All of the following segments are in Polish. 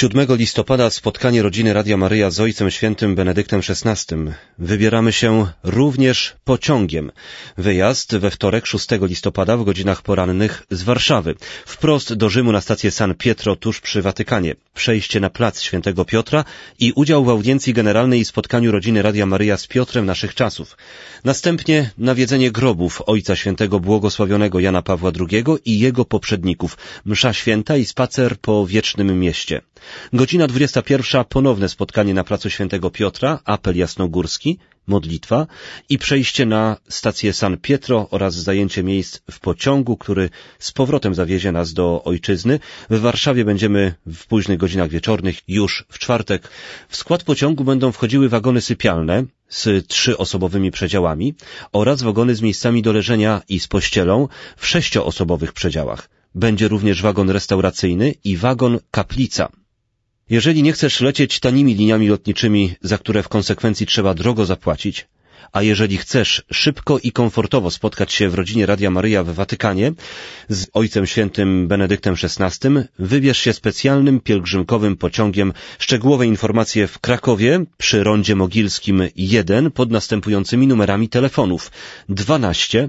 7 listopada spotkanie rodziny Radia Maryja z Ojcem Świętym Benedyktem XVI. Wybieramy się również pociągiem. Wyjazd we wtorek 6 listopada w godzinach porannych z Warszawy. Wprost do Rzymu na stację San Pietro tuż przy Watykanie. Przejście na plac Świętego Piotra i udział w audiencji generalnej i spotkaniu rodziny Radia Maryja z Piotrem naszych czasów. Następnie nawiedzenie grobów Ojca Świętego Błogosławionego Jana Pawła II i jego poprzedników. Msza święta i spacer po wiecznym mieście. Godzina 21. Ponowne spotkanie na placu Świętego Piotra, apel jasnogórski, modlitwa i przejście na stację San Pietro oraz zajęcie miejsc w pociągu, który z powrotem zawiezie nas do ojczyzny. W Warszawie będziemy w późnych godzinach wieczornych już w czwartek. W skład pociągu będą wchodziły wagony sypialne z 3-osobowymi przedziałami oraz wagony z miejscami do leżenia i z pościelą w 6-osobowych przedziałach. Będzie również wagon restauracyjny i wagon kaplica. Jeżeli nie chcesz lecieć tanimi liniami lotniczymi, za które w konsekwencji trzeba drogo zapłacić, a jeżeli chcesz szybko i komfortowo spotkać się w rodzinie Radia Maryja w Watykanie z Ojcem Świętym Benedyktem XVI, wybierz się specjalnym pielgrzymkowym pociągiem. Szczegółowe informacje w Krakowie przy Rondzie Mogilskim 1 pod następującymi numerami telefonów 12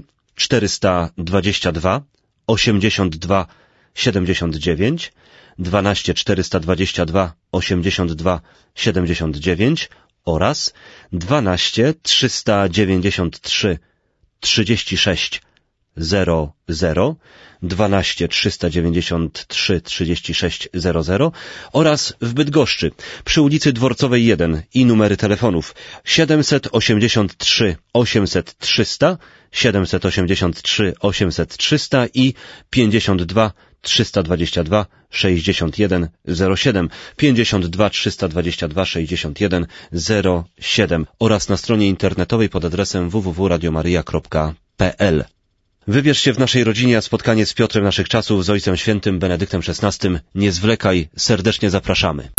422 82 79, 12 422 82 79 oraz 12 393 36 00, 12 393 36 00 oraz w Bydgoszczy przy ulicy Dworcowej 1 i numery telefonów 783 800 300, 783 800 300 i 52 322 61 07, 52 322 61 07 oraz na stronie internetowej pod adresem www.radiomaryja.pl. Wybierz się w naszej rodzinie na spotkanie z Piotrem naszych czasów, z Ojcem Świętym Benedyktem XVI. Nie zwlekaj, serdecznie zapraszamy.